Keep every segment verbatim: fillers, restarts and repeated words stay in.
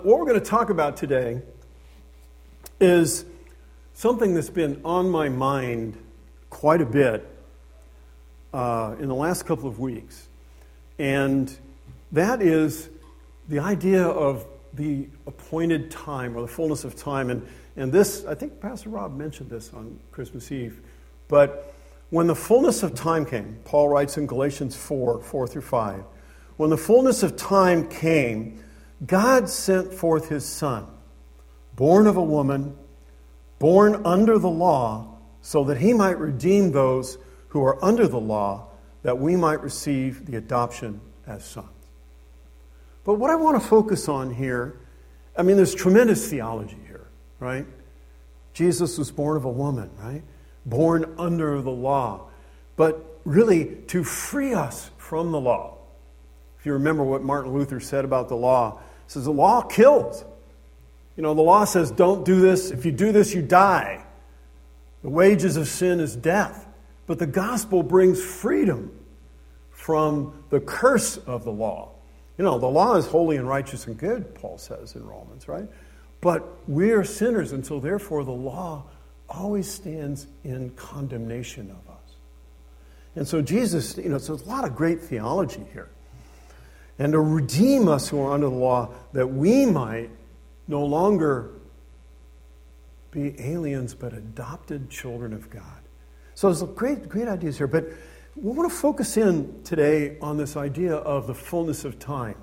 What we're going to talk about today is something that's been on my mind quite a bit uh, in the last couple of weeks. And that is the idea of the appointed time or the fullness of time. And, and this, I think Pastor Rob mentioned this on Christmas Eve. But when the fullness of time came, Paul writes in Galatians four, four through five, when the fullness of time came, God sent forth his Son, born of a woman, born under the law, so that he might redeem those who are under the law, that we might receive the adoption as sons. But what I want to focus on here, I mean, there's tremendous theology here, right? Jesus was born of a woman, right? Born under the law. But really, to free us from the law. If you remember what Martin Luther said about the law, he says the law kills. You know, the law says don't do this. If you do this, you die. The wages of sin is death. But the gospel brings freedom from the curse of the law. You know, the law is holy and righteous and good, Paul says in Romans, right? But we are sinners, and so therefore the law always stands in condemnation of us. And so Jesus, you know, so there's a lot of great theology here. And to redeem us who are under the law, that we might no longer be aliens, but adopted children of God. So there's great, great ideas here. But we want to focus in today on this idea of the fullness of time.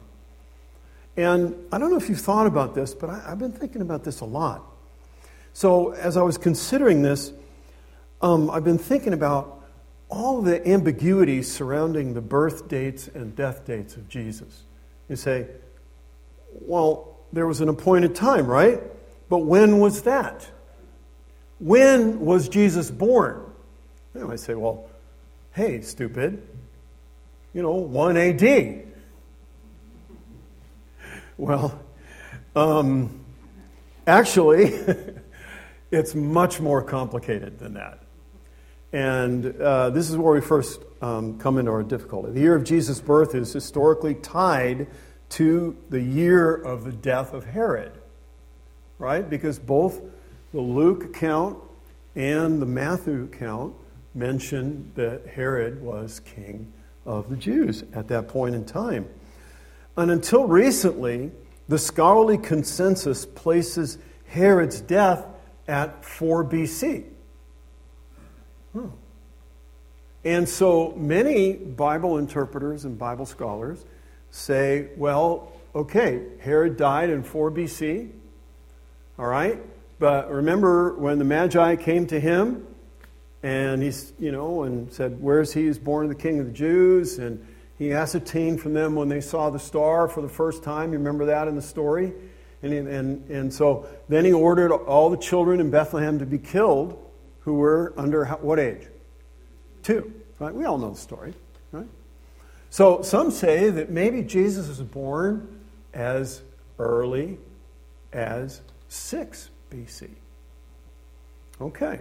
And I don't know if you've thought about this, but I, I've been thinking about this a lot. So as I was considering this, um, I've been thinking about all the ambiguities surrounding the birth dates and death dates of Jesus. You say, well, there was an appointed time, right? But when was that? When was Jesus born? You know, I say, well, hey, stupid, you know, one A D. Well, um, actually, it's much more complicated than that. And uh, this is where we first um, come into our difficulty. The year of Jesus' birth is historically tied to the year of the death of Herod, right? Because both the Luke account and the Matthew account mention that Herod was king of the Jews at that point in time. And until recently, the scholarly consensus places Herod's death at four B C. Hmm. And so many Bible interpreters and Bible scholars say, well, okay, Herod died in four B C, all right? But remember when the Magi came to him and he's, you know, and said, where's he who's born the king of the Jews? And he ascertained from them when they saw the star for the first time. You remember that in the story? And, and, and so then he ordered all the children in Bethlehem to be killed who were under what age? Two. Right? We all know the story. Right? So some say that maybe Jesus was born as early as six B C. Okay.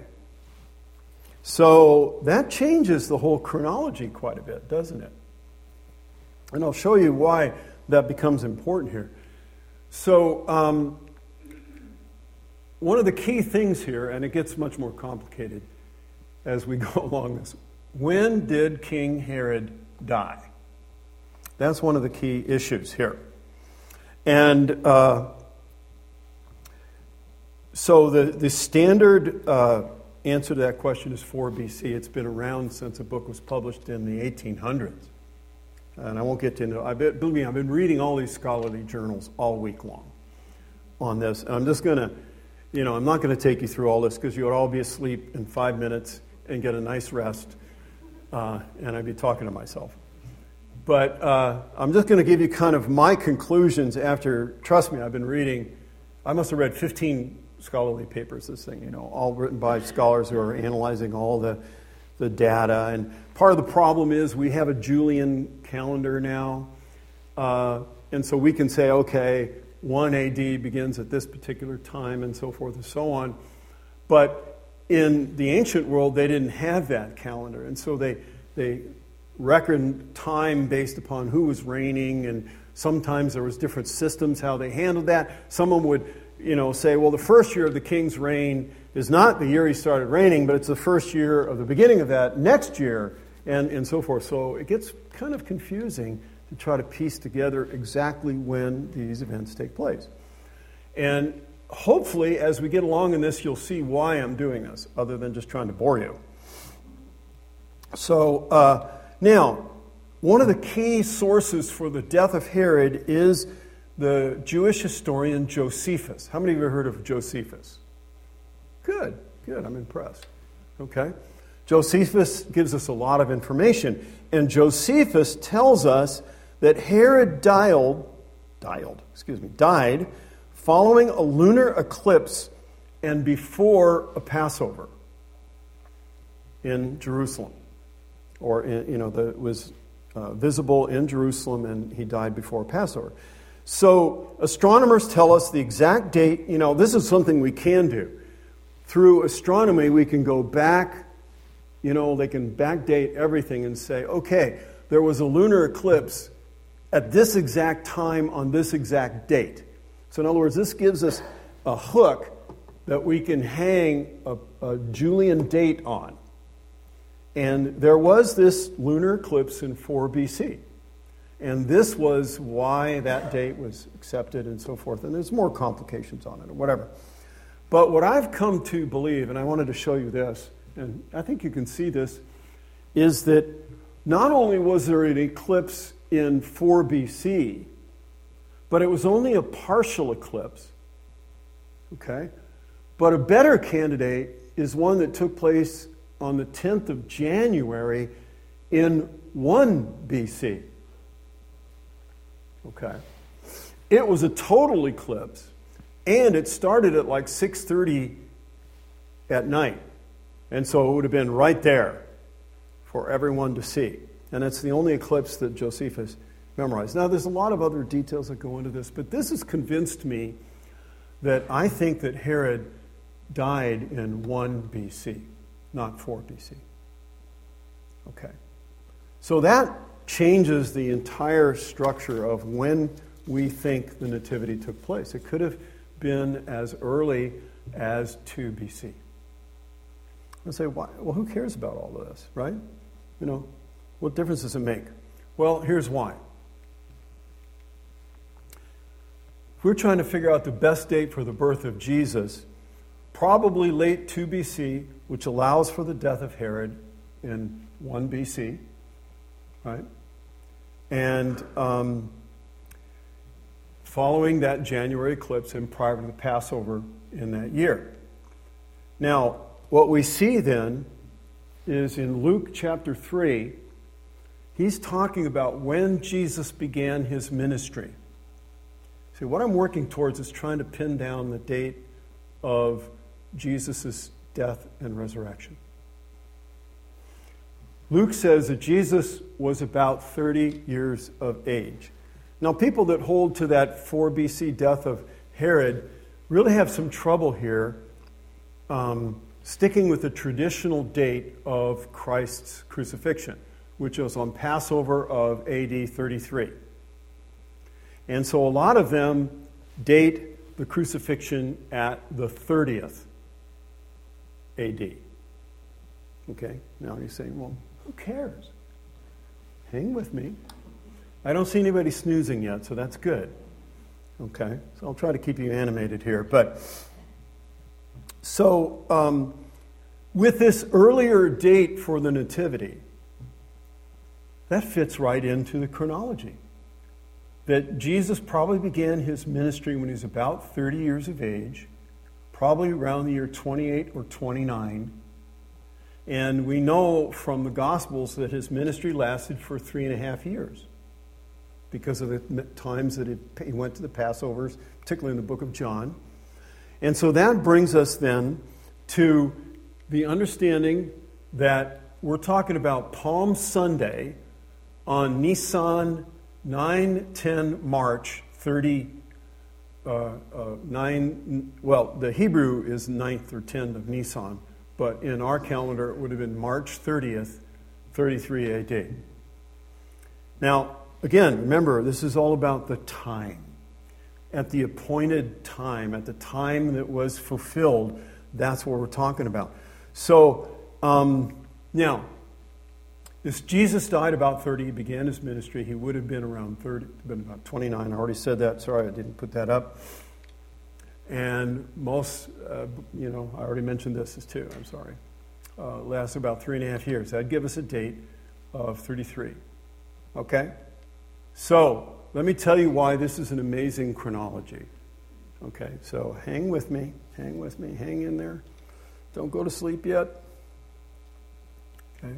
So that changes the whole chronology quite a bit, doesn't it? And I'll show you why that becomes important here. So um, one of the key things here, and it gets much more complicated as we go along this, when did King Herod die? That's one of the key issues here. And uh, so the, the standard uh, answer to that question is four B C. It's been around since the book was published in the eighteen hundreds. And I won't get into it. I bet, believe me, I've been reading all these scholarly journals all week long on this. And I'm just going to, you know, I'm not going to take you through all this because you would all be asleep in five minutes and get a nice rest. Uh, and I'd be talking to myself. But uh, I'm just going to give you kind of my conclusions after, trust me, I've been reading, I must have read fifteen scholarly papers, this thing, you know, all written by scholars who are analyzing all the, the data. And part of the problem is we have a Julian calendar now. Uh, and so we can say, okay, one A D begins at this particular time and so forth and so on. But in the ancient world, they didn't have that calendar. And so they they reckoned time based upon who was reigning. And Sometimes there was different systems how they handled that. Someone would, you know, say, well, the first year of the king's reign is not the year he started reigning, but it's the first year of the beginning of that next year, and, and so forth. So it gets kind of confusing to try to piece together exactly when these events take place. And hopefully, as we get along in this, you'll see why I'm doing this, other than just trying to bore you. So, uh, now, one of the key sources for the death of Herod is the Jewish historian Josephus. How many of you have heard of Josephus? Good, good, I'm impressed. Okay. Josephus gives us a lot of information. And Josephus tells us that Herod died, died, excuse me, died following a lunar eclipse and before a Passover in Jerusalem. Or, in, you know, the, it was uh, visible in Jerusalem, and he died before Passover. So astronomers tell us the exact date. You know, this is something we can do. Through astronomy, we can go back, you know, they can backdate everything and say, okay, there was a lunar eclipse at this exact time on this exact date. So in other words, this gives us a hook that we can hang a, a Julian date on. And there was this lunar eclipse in four B C. And this was why that date was accepted and so forth. And there's more complications on it or whatever. But what I've come to believe, and I wanted to show you this, and I think you can see this, is that not only was there an eclipse in four B C, but it was only a partial eclipse. Okay? But a better candidate is one that took place on the tenth of January in one B C. Okay. It was a total eclipse, and it started at like six thirty at night. And so it would have been right there for everyone to see. And it's the only eclipse that Josephus memorized. Now, there's a lot of other details that go into this, but this has convinced me that I think that Herod died in one B C, not four B C. Okay. So that changes the entire structure of when we think the Nativity took place. It could have been as early as two B C. I say, why? Well, who cares about all of this, right? You know, what difference does it make? Well, here's why. If we're trying to figure out the best date for the birth of Jesus, probably late two B C, which allows for the death of Herod in one B C, right? And um, following that January eclipse and prior to the Passover in that year. Now, what we see then is in Luke chapter three, he's talking about when Jesus began his ministry. See, what I'm working towards is trying to pin down the date of Jesus' death and resurrection. Luke says that Jesus was about thirty years of age. Now, people that hold to that four B C death of Herod really have some trouble here um, sticking with the traditional date of Christ's crucifixion, which was on Passover of A D thirty-three. And so a lot of them date the crucifixion at the thirtieth A D. Okay, now you're saying, well, who cares? Hang with me. I don't see anybody snoozing yet, so that's good. Okay, so I'll try to keep you animated here. But so um, with this earlier date for the Nativity, that fits right into the chronology. That Jesus probably began his ministry when he was about thirty years of age, probably around the year twenty-eight or twenty-nine. And we know from the Gospels that his ministry lasted for three and a half years because of the times that he went to the Passovers, particularly in the book of John. And so that brings us then to the understanding that we're talking about Palm Sunday on Nisan nine ten March thirty, uh, uh, nine, well, the Hebrew is ninth or tenth of Nisan, but in our calendar it would have been March thirtieth, thirty-three A D. Now, again, remember, this is all about the time. At the appointed time, at the time that was fulfilled, that's what we're talking about. So, um, now, this Jesus died about thirty. He began his ministry. He would have been around thirty, been about twenty-nine. I already said that. Sorry, I didn't put that up. And most, uh, you know, I already mentioned this too. I'm sorry. Uh, lasts about three and a half years. That'd give us a date of thirty-three. Okay? So, let me tell you why this is an amazing chronology. Okay, so hang with me. Hang with me. Hang in there. Don't go to sleep yet. Okay?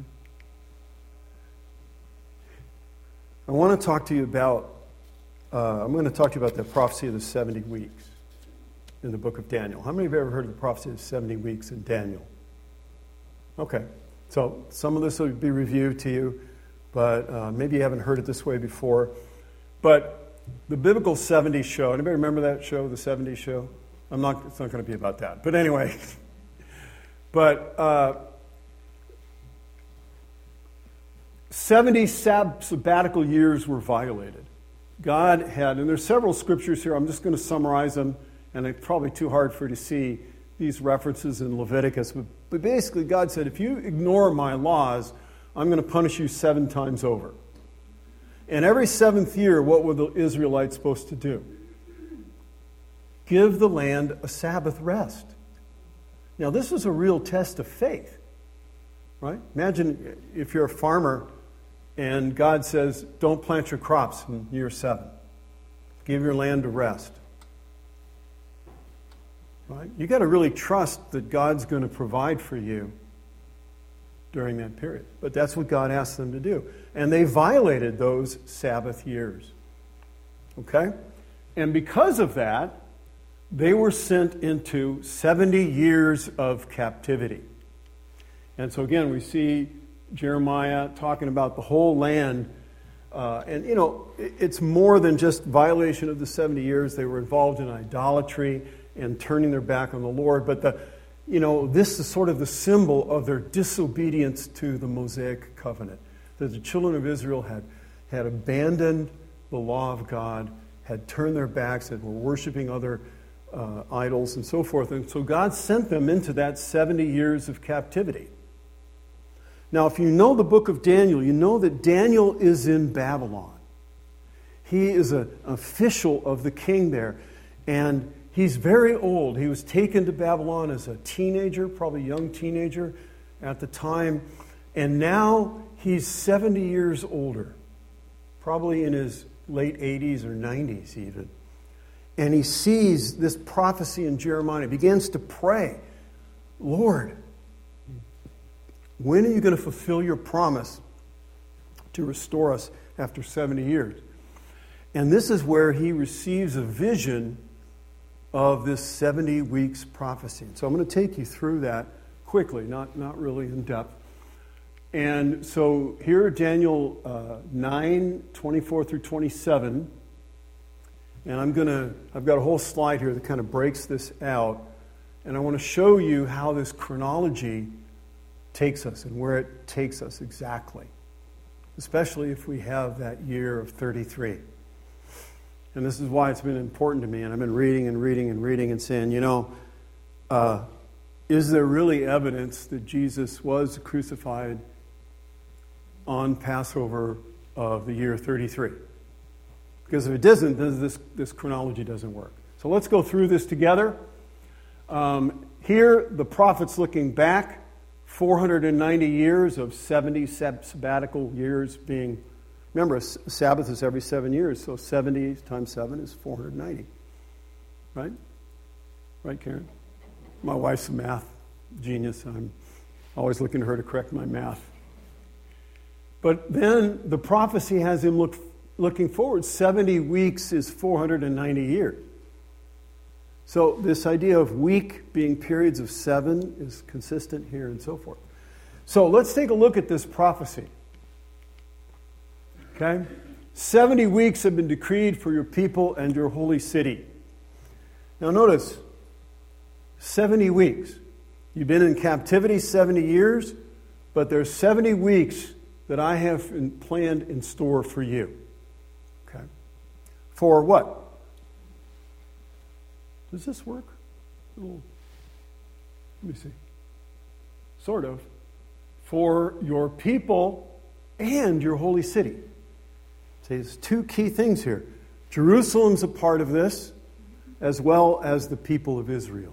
I want to talk to you about, uh, I'm going to talk to you about the prophecy of the seventy weeks in the book of Daniel. How many of you have ever heard of the prophecy of the seventy weeks in Daniel? Okay, so some of this will be reviewed to you, but uh, maybe you haven't heard it this way before. But the biblical seventies show, anybody remember that show, the seventies show? I'm not, it's not going to be about that. But anyway, but uh, seventy sab- sabbatical years were violated. God had, and there's several scriptures here, I'm just going to summarize them, and it's probably too hard for you to see these references in Leviticus. But, but basically, God said, if you ignore my laws, I'm going to punish you seven times over. And every seventh year, what were the Israelites supposed to do? Give the land a Sabbath rest. Now, this is a real test of faith, right? Imagine if you're a farmer and God says, don't plant your crops in year seven. Give your land a rest. Right? You got to really trust that God's going to provide for you during that period. But that's what God asked them to do. And they violated those Sabbath years. Okay? And because of that, they were sent into seventy years of captivity. And so again, we see Jeremiah talking about the whole land. Uh, and, you know, it's more than just violation of the seventy years. They were involved in idolatry and turning their back on the Lord. But, the, you know, this is sort of the symbol of their disobedience to the Mosaic covenant. That the children of Israel had, had abandoned the law of God, had turned their backs, and were worshiping other uh, idols and so forth. And so God sent them into that seventy years of captivity. Now, if you know the book of Daniel, you know that Daniel is in Babylon. He is an official of the king there. And he's very old. He was taken to Babylon as a teenager, probably a young teenager at the time. And now he's seventy years older, probably in his late eighties or nineties even. And he sees this prophecy in Jeremiah. He begins to pray, Lord, when are you going to fulfill your promise to restore us after seventy years? And this is where he receives a vision of this seventy weeks prophecy. So I'm going to take you through that quickly, not, not really in depth. And so here, Daniel uh, nine, twenty-four through twenty-seven. And I'm going to, I've got a whole slide here that kind of breaks this out. And I want to show you how this chronology takes us and where it takes us exactly. Especially if we have that year of thirty-three. And this is why it's been important to me. And I've been reading and reading and reading and saying, you know, uh, is there really evidence that Jesus was crucified on Passover of the year thirty-three? Because if it doesn't, then this, this chronology doesn't work. So let's go through this together. Um, here, the prophet's looking back, four hundred ninety years of seventy sabbatical years being... Remember, a Sabbath is every seven years, so seventy times seven is four hundred ninety. Right? Right, Karen? My wife's a math genius. I'm always looking to her to correct my math. But then the prophecy has him look, looking forward. seventy weeks is four hundred ninety years. So this idea of week being periods of seven is consistent here and so forth. So let's take a look at this prophecy. Okay? seventy weeks have been decreed for your people and your holy city. Now notice, seventy weeks. You've been in captivity seventy years, but there's seventy weeks that I have in, planned in store for you. For what? Does this work? Little, let me see. Sort of. For your people and your holy city. See, there's two key things here. Jerusalem's a part of this, as well as the people of Israel.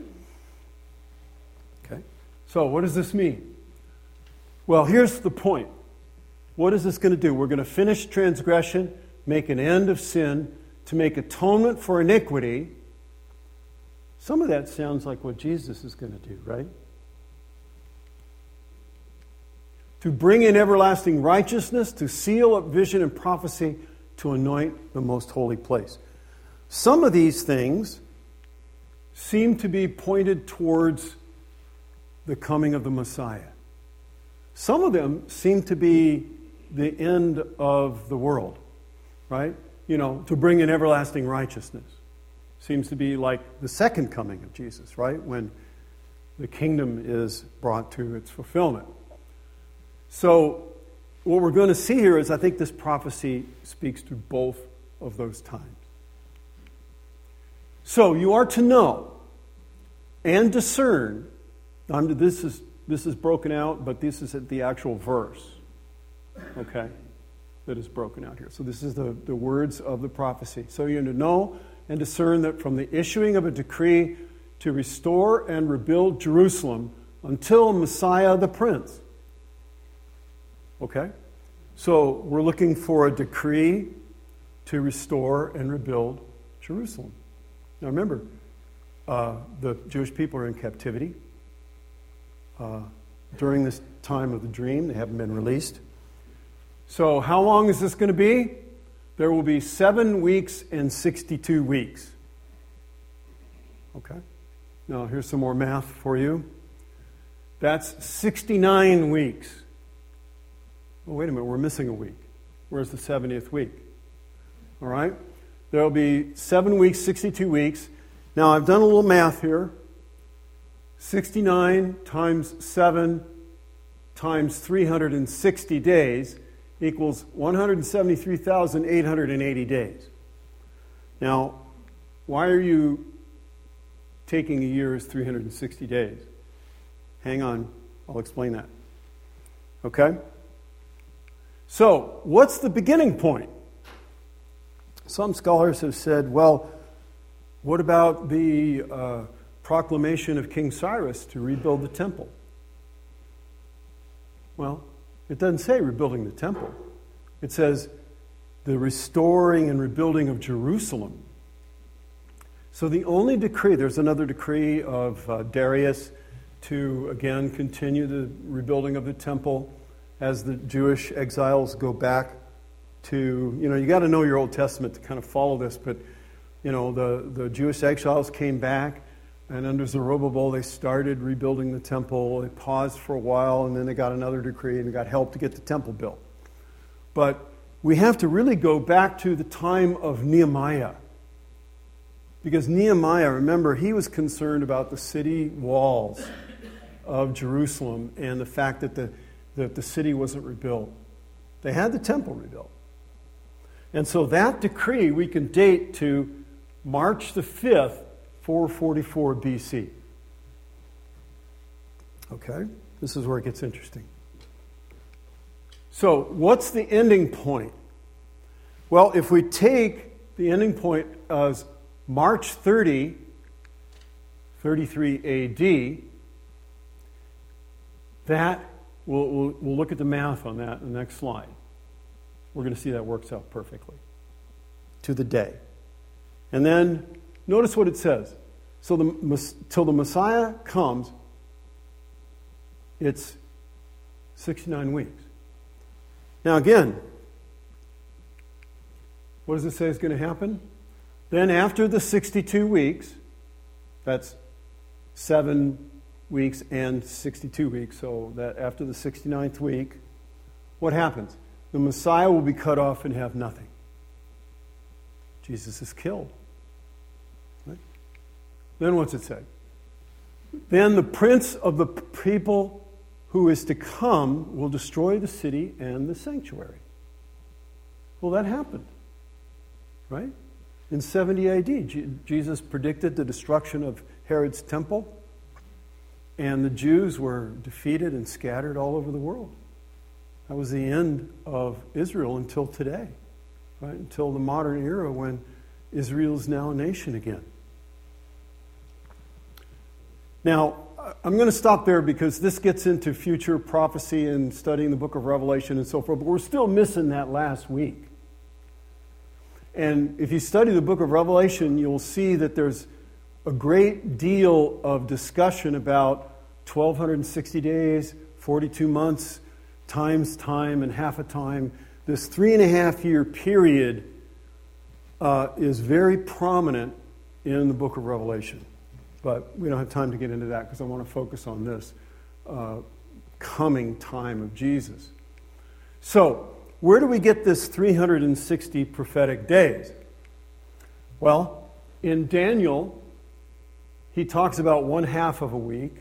Okay? So, what does this mean? Well, here's the point. What is this going to do? We're going to finish transgression, make an end of sin, to make atonement for iniquity. Some of that sounds like what Jesus is going to do, right? To bring in everlasting righteousness, to seal up vision and prophecy, to anoint the most holy place. Some of these things seem to be pointed towards the coming of the Messiah. Some of them seem to be the end of the world, right? You know, to bring in everlasting righteousness. Seems to be like the second coming of Jesus, right? When the kingdom is brought to its fulfillment. So, what we're going to see here is I think this prophecy speaks to both of those times. So, you are to know and discern. I'm, this is this is broken out, but this is the actual verse, okay, that is broken out here. So this is the, the words of the prophecy. So you're to know and discern that from the issuing of a decree to restore and rebuild Jerusalem until Messiah the Prince. Okay? So we're looking for a decree to restore and rebuild Jerusalem. Now remember, uh, the Jewish people are in captivity. Uh, during this time of the dream, they haven't been released. So how long is this going to be? There will be seven weeks and sixty-two weeks. Okay? Now here's some more math for you. That's sixty-nine weeks. Oh, wait a minute, we're missing a week. Where's the seventieth week? All right? There will be seven weeks, sixty-two weeks. Now I've done a little math here. sixty-nine times seven times three hundred sixty days equals one hundred seventy-three thousand eight hundred eighty days. Now, why are you taking a year as three hundred sixty days? Hang on, I'll explain that. Okay? So, what's the beginning point? Some scholars have said, well, what about the uh, proclamation of King Cyrus to rebuild the temple? Well, it doesn't say rebuilding the temple. It says the restoring and rebuilding of Jerusalem. So the only decree, there's another decree of uh, Darius to, again, continue the rebuilding of the temple as the Jewish exiles go back to, you know, you got to know your Old Testament to kind of follow this, but, you know, the, the Jewish exiles came back. And under Zerubbabel, they started rebuilding the temple. They paused for a while, and then they got another decree and got help to get the temple built. But we have to really go back to the time of Nehemiah. Because Nehemiah, remember, he was concerned about the city walls of Jerusalem and the fact that the, that the city wasn't rebuilt. They had the temple rebuilt. And so that decree we can date to March the fifth, four forty-four B C. Okay? This is where it gets interesting. So, what's the ending point? Well, if we take the ending point as March thirtieth, thirty-three A D, that, we'll, we'll, we'll look at the math on that in the next slide. We're going to see that works out perfectly. To the day. And then, notice what it says. So the, till the Messiah comes, it's sixty-nine weeks. Now again, what does it say is going to happen? Then after the sixty-two weeks, that's seven weeks and sixty-two weeks, so that after the sixty-ninth week, what happens? The Messiah will be cut off and have nothing. Jesus is killed. Right? Then what's it say? Then the prince of the people who is to come will destroy the city and the sanctuary. Well, that happened. right? In seventy A D, G- Jesus predicted the destruction of Herod's temple, and the Jews were defeated and scattered all over the world. That was the end of Israel until today, right? Until the modern era when Israel is now a nation again. Now, I'm going to stop there because this gets into future prophecy and studying the book of Revelation and so forth, but we're still missing that last week. And if you study the book of Revelation, you'll see that there's a great deal of discussion about twelve sixty days, forty-two months, times time and half a time. This three and a half year period uh, is very prominent in the book of Revelation. But we don't have time to get into that because I want to focus on this uh, coming time of Jesus. So, where do we get this three hundred sixty prophetic days? Well, in Daniel, he talks about one half of a week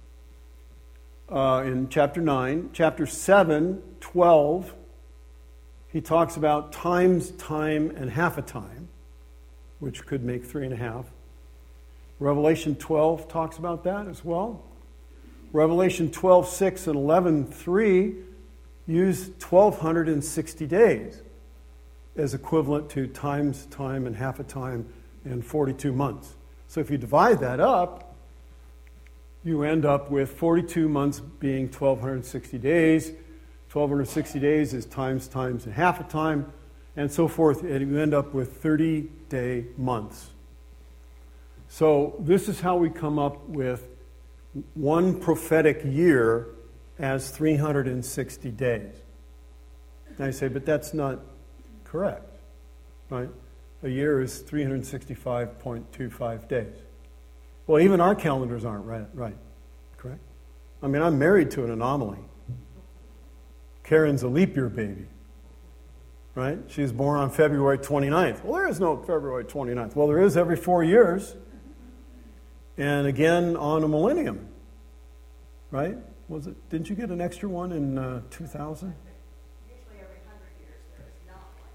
uh, in chapter nine. Chapter seven, twelve, he talks about times, time, and half a time, which could make three and a half. Revelation twelve talks about that as well. Revelation twelve six and eleven three use twelve sixty days as equivalent to times, time, and half a time and forty-two months. So if you divide that up, you end up with forty-two months being twelve sixty days. twelve sixty days is times, times, and half a time, and so forth, and you end up with thirty-day months. So this is how we come up with one prophetic year as three hundred sixty days. And I say, but that's not correct, right? A year is three hundred sixty-five point two five days. Well, even our calendars aren't right, right, correct? I mean, I'm married to an anomaly. Karen's a leap year baby, right? She was born on February twenty-ninth. Well, there is no February twenty-ninth. Well, there is every four years. And again on a millennium, right? Was it? Didn't you get an extra one in uh, two thousand? Usually every hundred years there is not one,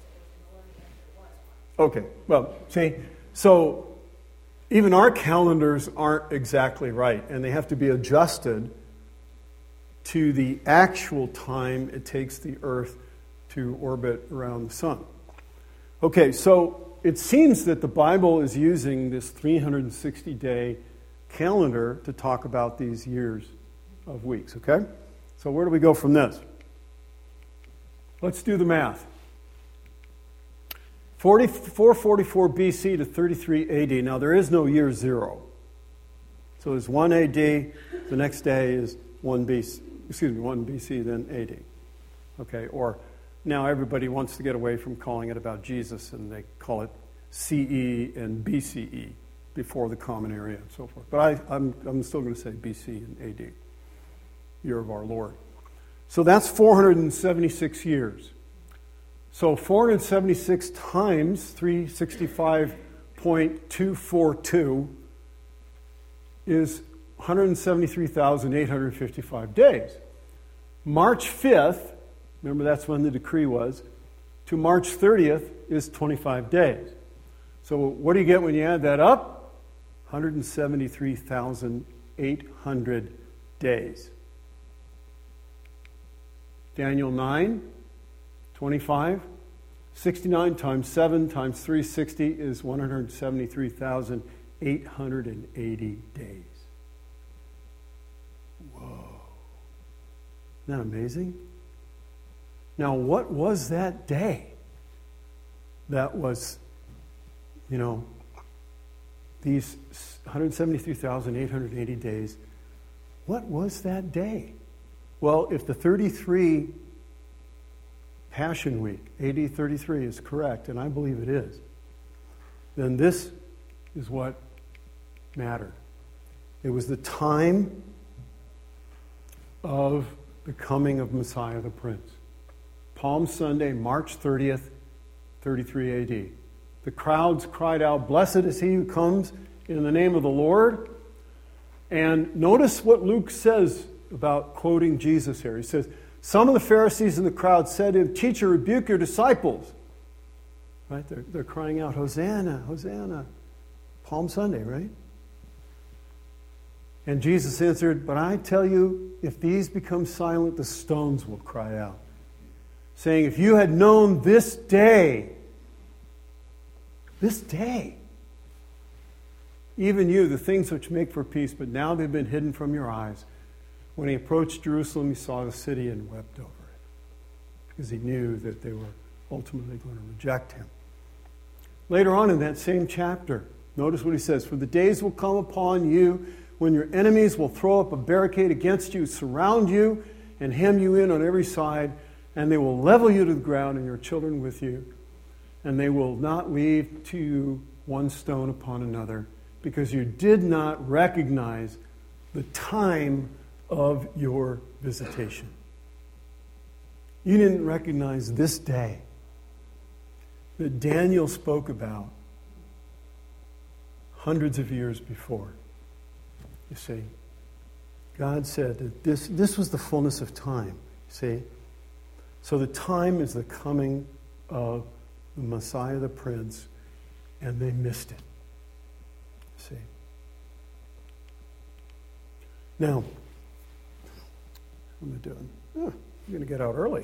because it was the millennium there was one. Okay, well, see, so even our calendars aren't exactly right, and they have to be adjusted to the actual time it takes the Earth to orbit around the sun. Okay, so it seems that the Bible is using this three hundred sixty day calendar to talk about these years of weeks, okay? So where do we go from this? Let's do the math. four forty-four B C to thirty-three A D. Now, there is no year zero. So there's one A D, the next day is one B C, excuse me, one B C, then A D. Okay, or now everybody wants to get away from calling it about Jesus, and they call it C E and B C E, before the Common Era and so forth. But I, I'm, I'm still going to say B C and A D, year of our Lord. So that's four hundred seventy-six years. So four hundred seventy-six times three hundred sixty-five point two four two is one hundred seventy-three thousand eight hundred fifty-five days. March fifth, remember that's when the decree was, to March thirtieth is twenty-five days. So what do you get when you add that up? one hundred seventy-three thousand eight hundred days. Daniel nine, twenty-five. sixty-nine times seven times three hundred sixty is one hundred seventy-three thousand eight hundred eighty days. Whoa. Isn't that amazing? Now, what was that day that was, you know, these one hundred seventy-three thousand eight hundred eighty days? What was that day? Well, if the thirty-three Passion Week, A D thirty-three, is correct, and I believe it is, then this is what mattered. It was the time of the coming of Messiah the Prince. Palm Sunday, March thirtieth, thirty-three A D. The crowds cried out, "Blessed is he who comes in the name of the Lord." And notice what Luke says about quoting Jesus here. He says, "Some of the Pharisees in the crowd said to him, 'Teacher, rebuke your disciples.' Right? They're, they're crying out, Hosanna, Hosanna. Palm Sunday, right? And Jesus answered, but I tell you, if these become silent, the stones will cry out. Saying, if you had known this day, this day, even you, the things which make for peace, but now they've been hidden from your eyes. When he approached Jerusalem, he saw the city and wept over it, because he knew that they were ultimately going to reject him. Later on in that same chapter, notice what he says, for the days will come upon you when your enemies will throw up a barricade against you, surround you, and hem you in on every side, and they will level you to the ground and your children with you, and they will not leave to you one stone upon another, because you did not recognize the time of your visitation. You didn't recognize this day that Daniel spoke about hundreds of years before. You see, God said that this, this was the fullness of time. You see? So the time is the coming of the Messiah, the Prince, and they missed it. See? Now, what am I doing? Oh, I'm going to get out early.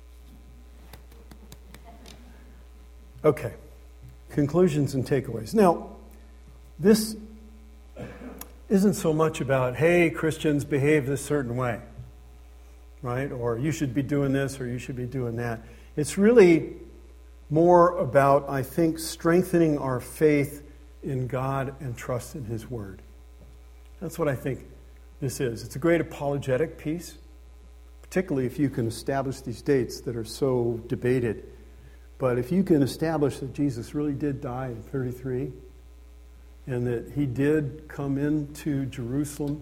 Okay. Conclusions and takeaways. Now, this isn't so much about, hey, Christians, behave this certain way, right? Or you should be doing this or you should be doing that. It's really more about, I think, strengthening our faith in God and trust in His Word. That's what I think this is. It's a great apologetic piece, particularly if you can establish these dates that are so debated. But if you can establish that Jesus really did die in thirty-three, and that He did come into Jerusalem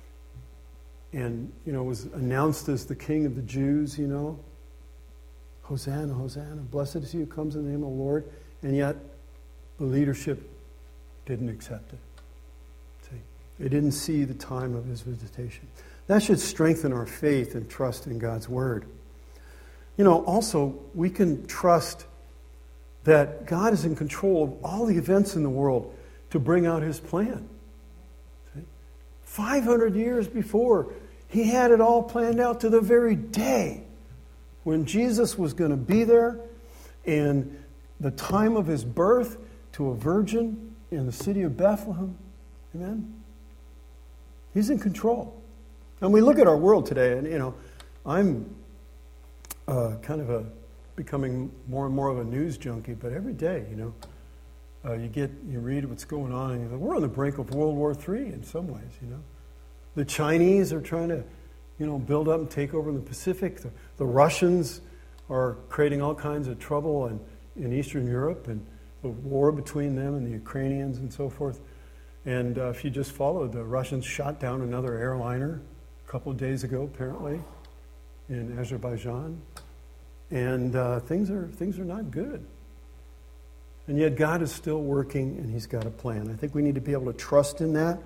and, you know, was announced as the King of the Jews, you know, Hosanna, Hosanna, blessed is He who comes in the name of the Lord, and yet the leadership didn't accept it. See, they didn't see the time of His visitation. That should strengthen our faith and trust in God's Word. You know, also, we can trust that God is in control of all the events in the world to bring out His plan. See? five hundred years before, He had it all planned out to the very day when Jesus was going to be there, and the time of His birth to a virgin in the city of Bethlehem. Amen? He's in control. And we look at our world today, and, you know, I'm uh, kind of a becoming more and more of a news junkie, but every day, you know, uh, you get, you read what's going on, and you think, we're on the brink of World War Three in some ways, you know. The Chinese are trying to, you know, build up and take over in the Pacific. The, the Russians are creating all kinds of trouble in, in Eastern Europe, and the war between them and the Ukrainians and so forth. And uh, if you just followed, the Russians shot down another airliner a couple of days ago, apparently, in Azerbaijan. And uh, things are things are not good. And yet God is still working, and He's got a plan. I think we need to be able to trust in that.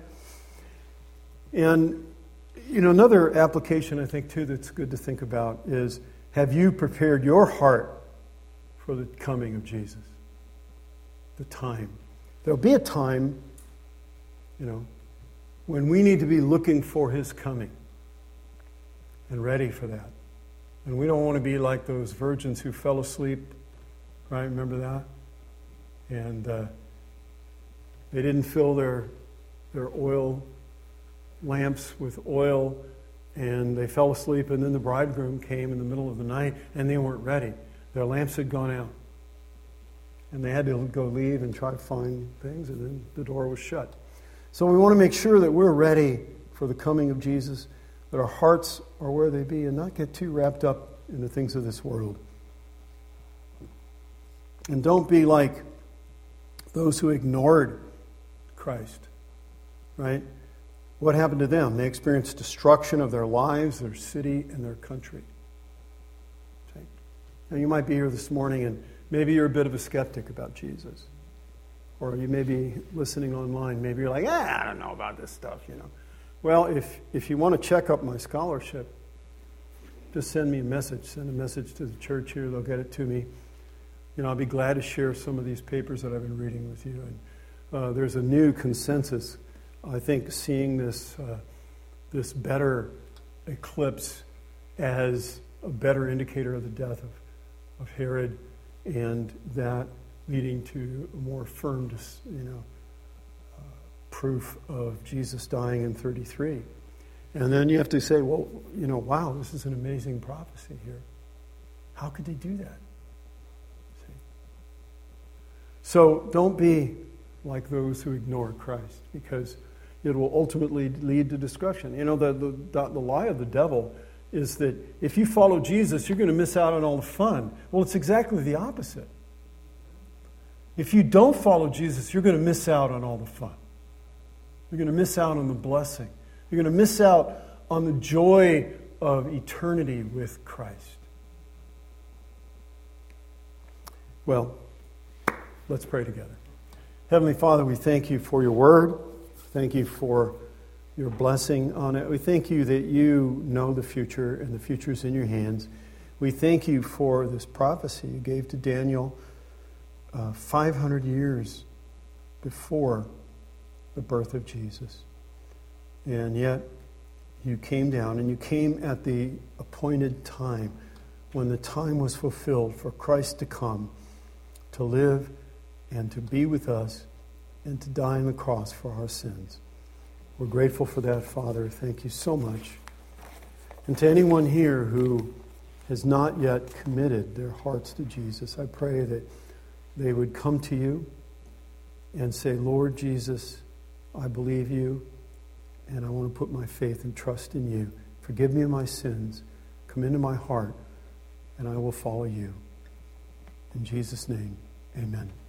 And, you know, another application I think, too, that's good to think about is, have you prepared your heart for the coming of Jesus? The time. There'll be a time, you know, when we need to be looking for His coming and ready for that. And we don't want to be like those virgins who fell asleep, right? Remember that? And uh, they didn't fill their their oil lamps with oil, and they fell asleep, and then the bridegroom came in the middle of the night, and they weren't ready. Their lamps had gone out. And they had to go leave and try to find things, and then the door was shut. So we want to make sure that we're ready for the coming of Jesus, that our hearts are where they be, and not get too wrapped up in the things of this world. And don't be like those who ignored Christ, right? What happened to them? They experienced destruction of their lives, their city, and their country. Okay. Now you might be here this morning, and maybe you're a bit of a skeptic about Jesus. Or you may be listening online. Maybe you're like, ah, I don't know about this stuff, you know. Well, if, if you want to check up my scholarship, just send me a message. Send a message to the church here. They'll get it to me. you know, I'll be glad to share some of these papers that I've been reading with you. And uh, there's a new consensus, I think, seeing this uh, this better eclipse as a better indicator of the death of, of Herod, and that leading to a more firm, you know, uh, proof of Jesus dying in thirty-three. And then you have to say, well, you know, wow, this is an amazing prophecy here. How could they do that? See? So don't be like those who ignore Christ, because it will ultimately lead to destruction. You know, the, the, the lie of the devil is that if you follow Jesus, you're going to miss out on all the fun. Well, it's exactly the opposite. If you don't follow Jesus, you're going to miss out on all the fun. You're going to miss out on the blessing. You're going to miss out on the joy of eternity with Christ. Well, let's pray together. Heavenly Father, we thank you for your word. Thank you for your blessing on it. We thank you that you know the future, and the future is in your hands. We thank you for this prophecy you gave to Daniel uh, five hundred years before the birth of Jesus. And yet, you came down, and you came at the appointed time, when the time was fulfilled for Christ to come, to live and to be with us, and to die on the cross for our sins. We're grateful for that, Father. Thank you so much. And to anyone here who has not yet committed their hearts to Jesus, I pray that they would come to you and say, Lord Jesus, I believe you, and I want to put my faith and trust in you. Forgive me of my sins. Come into my heart, and I will follow you. In Jesus' name, amen.